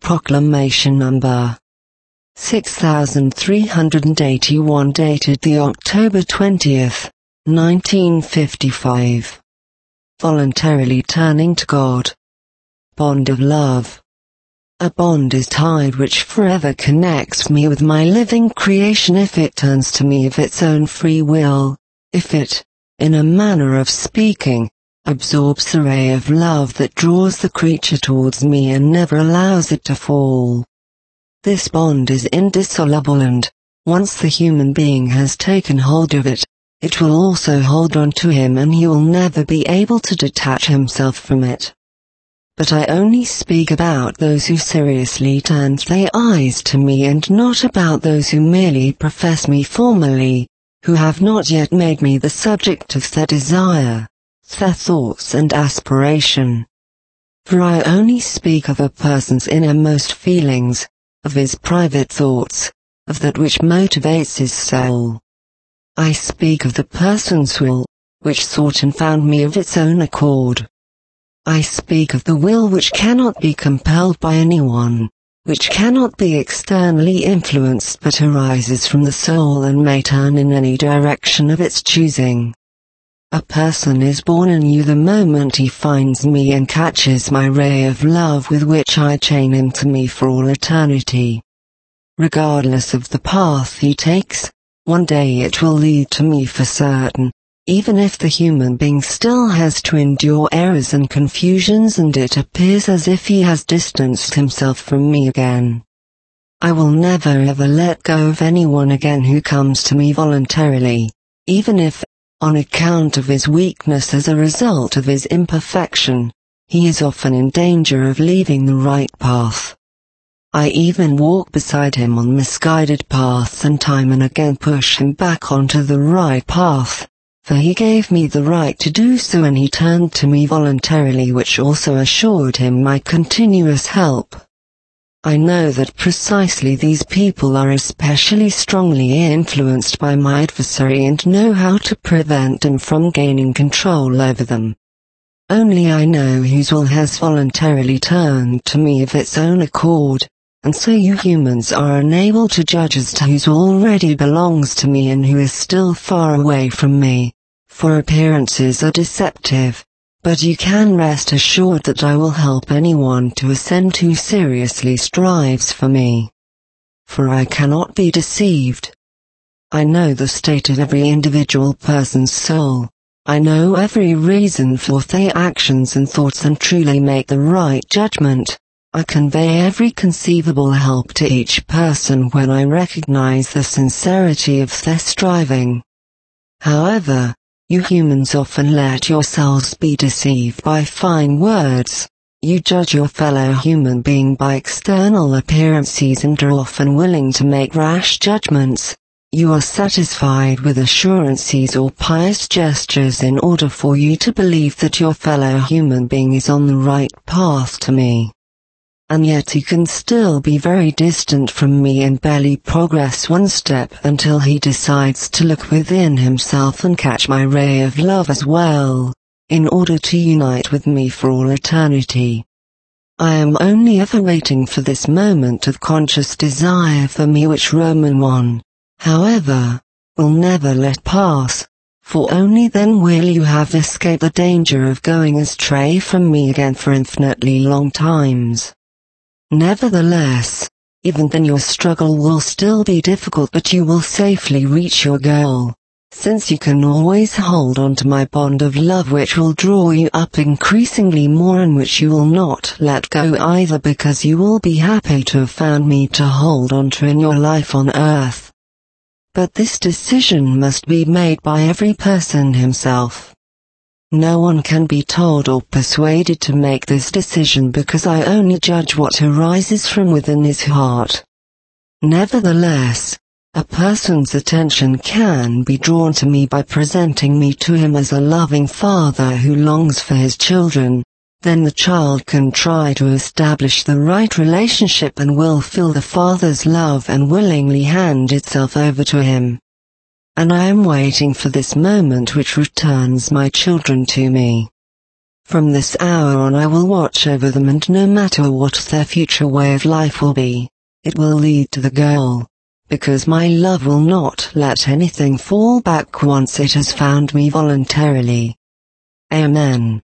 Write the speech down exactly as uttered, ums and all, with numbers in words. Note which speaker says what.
Speaker 1: Proclamation number six thousand three hundred eighty-one, dated the October twentieth, nineteen fifty-five. Voluntarily turning to God. Bond of love. A bond is tied which forever connects me with my living creation if it turns to me of its own free will, if it, in a manner of speaking, absorbs the ray of love that draws the creature towards me and never allows it to fall. This bond is indissoluble, and, once the human being has taken hold of it, it will also hold on to him, and he will never be able to detach himself from it. But I only speak about those who seriously turn their eyes to me, and not about those who merely profess me formally, who have not yet made me the subject of their desire, their thoughts and aspiration. For I only speak of a person's innermost feelings, of his private thoughts, of that which motivates his soul. I speak of the person's will, which sought and found me of its own accord. I speak of the will which cannot be compelled by anyone, which cannot be externally influenced but arises from the soul and may turn in any direction of its choosing. A person is born anew the moment he finds me and catches my ray of love with which I chain him to me for all eternity. Regardless of the path he takes, one day it will lead to me for certain, even if the human being still has to endure errors and confusions and it appears as if he has distanced himself from me again. I will never ever let go of anyone again who comes to me voluntarily, even if, on account of his weakness as a result of his imperfection, he is often in danger of leaving the right path. I even walk beside him on misguided paths and time and again push him back onto the right path, for he gave me the right to do so and he turned to me voluntarily, which also assured him my continuous help. I know that precisely these people are especially strongly influenced by my adversary and know how to prevent him from gaining control over them. Only I know whose will has voluntarily turned to me of its own accord, and so you humans are unable to judge as to whose will already belongs to me and who is still far away from me, for appearances are deceptive. But you can rest assured that I will help anyone to ascend who seriously strives for me. For I cannot be deceived. I know the state of every individual person's soul. I know every reason for their actions and thoughts and truly make the right judgment. I convey every conceivable help to each person when I recognize the sincerity of their striving. However, you humans often let yourselves be deceived by fine words. You judge your fellow human being by external appearances and are often willing to make rash judgments. You are satisfied with assurances or pious gestures in order for you to believe that your fellow human being is on the right path to me. And yet he can still be very distant from me and barely progress one step until he decides to look within himself and catch my ray of love as well, in order to unite with me for all eternity. I am only ever waiting for this moment of conscious desire for me which Roman one, however, will never let pass, for only then will you have escaped the danger of going astray from me again for infinitely long times. Nevertheless, even then your struggle will still be difficult, but you will safely reach your goal, since you can always hold on to my bond of love which will draw you up increasingly more and which you will not let go either, because you will be happy to have found me to hold on to in your life on earth. But this decision must be made by every person himself. No one can be told or persuaded to make this decision because I only judge what arises from within his heart. Nevertheless, a person's attention can be drawn to me by presenting me to him as a loving father who longs for his children. Then the child can try to establish the right relationship and will feel the father's love and willingly hand itself over to him. And I am waiting for this moment which returns my children to me. From this hour on I will watch over them, and no matter what their future way of life will be, it will lead to the goal, because my love will not let anything fall back once it has found me voluntarily. Amen.